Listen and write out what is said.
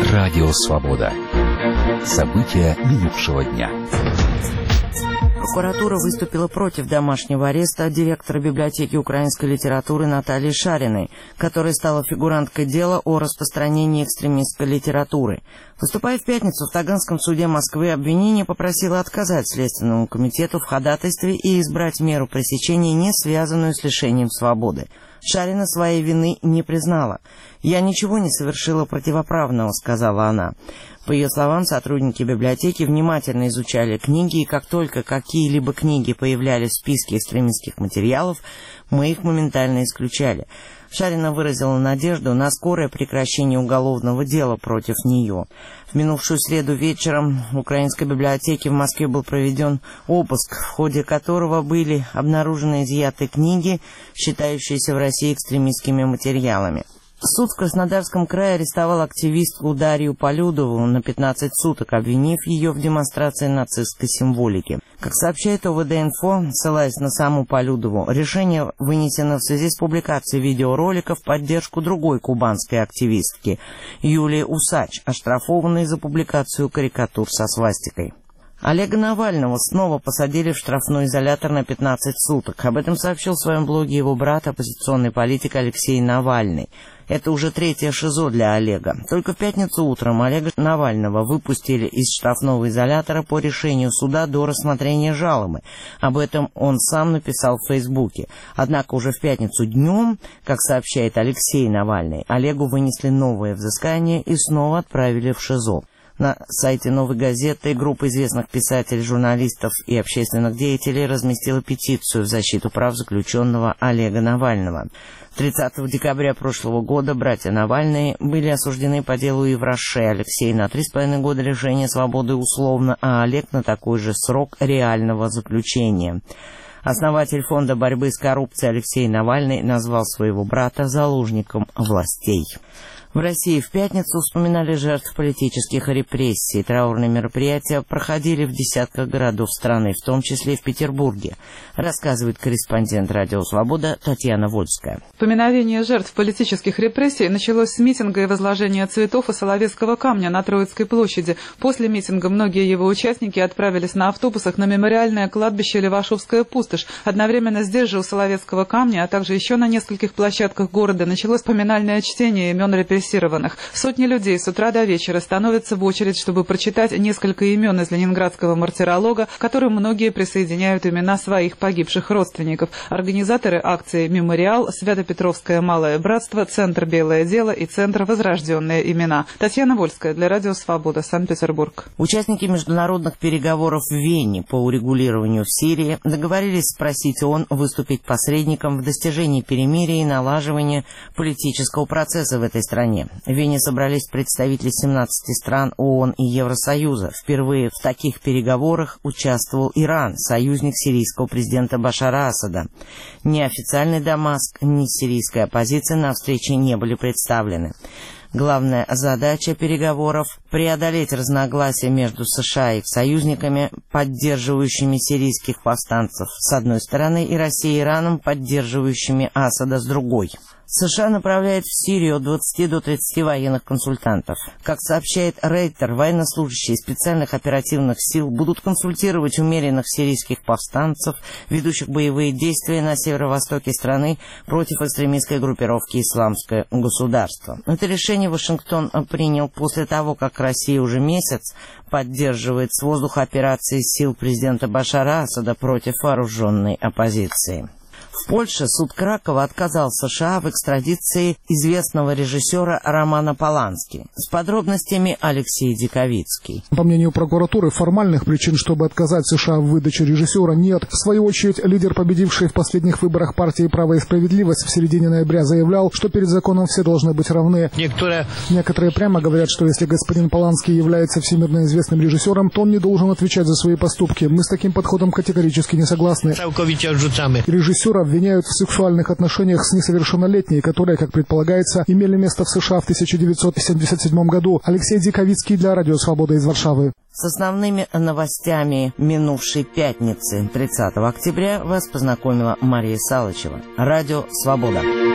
Радио «Свобода». События минувшего дня. Прокуратура выступила против домашнего ареста директора библиотеки украинской литературы Натальи Шариной, которая стала фигуранткой дела о распространении экстремистской литературы. Выступая в пятницу в Таганском суде Москвы, обвинение попросило отказать Следственному комитету в ходатайстве и избрать меру пресечения, не связанную с лишением свободы. Шарина своей вины не признала. «Я ничего не совершила противоправного», — сказала она. По ее словам, сотрудники библиотеки внимательно изучали книги, и как только какие-либо книги появлялись в списке экстремистских материалов, мы их моментально исключали. Шарина выразила надежду на скорое прекращение уголовного дела против нее. В минувшую среду вечером в Украинской библиотеке в Москве был проведен обыск, в ходе которого были обнаружены изъятые книги, считающиеся в России экстремистскими материалами. Суд в Краснодарском крае арестовал активистку Дарью Полюдову на 15 суток, обвинив ее в демонстрации нацистской символики. Как сообщает ОВД-Инфо, ссылаясь на саму Полюдову, решение вынесено в связи с публикацией видеоролика в поддержку другой кубанской активистки Юлии Усач, оштрафованной за публикацию карикатур со свастикой. Олега Навального снова посадили в штрафной изолятор на 15 суток. Об этом сообщил в своем блоге его брат, оппозиционный политик Алексей Навальный. Это уже третье ШИЗО для Олега. Только в пятницу утром Олега Навального выпустили из штрафного изолятора по решению суда до рассмотрения жалобы. Об этом он сам написал в Фейсбуке. Однако уже в пятницу днем, как сообщает Алексей Навальный, Олегу вынесли новое взыскание и снова отправили в ШИЗО. На сайте «Новой газеты» группа известных писателей, журналистов и общественных деятелей разместила петицию в защиту прав заключенного Олега Навального. 30 декабря прошлого года братья Навальные были осуждены по делу Ивраше. Алексей на 3,5 года лишения свободы условно, а Олег на такой же срок реального заключения. Основатель фонда борьбы с коррупцией Алексей Навальный назвал своего брата заложником властей. В России в пятницу вспоминали жертв политических репрессий. Траурные мероприятия проходили в десятках городов страны, в том числе и в Петербурге, рассказывает корреспондент «Радио Свобода» Татьяна Вольская. Поминовение жертв политических репрессий началось с митинга и возложения цветов и Соловецкого камня на Троицкой площади. После митинга многие его участники отправились на автобусах на мемориальное кладбище Левашовская пустошь. Одновременно здесь же у Соловецкого камня, а также еще на нескольких площадках города началось поминальное чтение имен репрессированных. Сотни людей с утра до вечера становятся в очередь, чтобы прочитать несколько имен из ленинградского мартиролога, к которым многие присоединяют имена своих погибших родственников. Организаторы акции «Мемориал», Свято-Петровское малое братство, Центр «Белое дело» и Центр «Возрожденные имена». Татьяна Вольская для Радио Свобода, Санкт-Петербург. Участники международных переговоров в Вене по урегулированию в Сирии договорились спросить ООН выступить посредником в достижении перемирия и налаживания политического процесса в этой стране. В Вене собрались представители 17 стран ООН и Евросоюза. Впервые в таких переговорах участвовал Иран, союзник сирийского президента Башара Асада. Ни официальный Дамаск, ни сирийская оппозиция на встрече не были представлены. Главная задача переговоров – преодолеть разногласия между США и их союзниками, поддерживающими сирийских повстанцев с одной стороны, и Россией и Ираном, поддерживающими Асада с другой. США направляет в Сирию от 20 до 30 военных консультантов. Как сообщает Рейтер, военнослужащие специальных оперативных сил будут консультировать умеренных сирийских повстанцев, ведущих боевые действия на северо-востоке страны против экстремистской группировки «Исламское государство». Это решение Вашингтон принял после того, как Россия уже месяц поддерживает с воздуха операции сил президента Башара Асада против вооруженной оппозиции. В Польше суд Кракова отказал США в экстрадиции известного режиссера Романа Полански. С подробностями Алексей Диковицкий. По мнению прокуратуры, формальных причин, чтобы отказать США в выдаче режиссера, нет. В свою очередь, лидер, победивший в последних выборах партии «Право и справедливость», в середине ноября заявлял, что перед законом все должны быть равны. Некоторые прямо говорят, что если господин Полански является всемирно известным режиссером, то он не должен отвечать за свои поступки. Мы с таким подходом категорически не согласны. Режиссера обвиняют в сексуальных отношениях с несовершеннолетней, которые, как предполагается, имели место в США в 1977 году. Алексей Диковицкий для Радио Свобода из Варшавы. С основными новостями минувшей пятницы, 30 октября, вас познакомила Мария Салычева. Радио Свобода.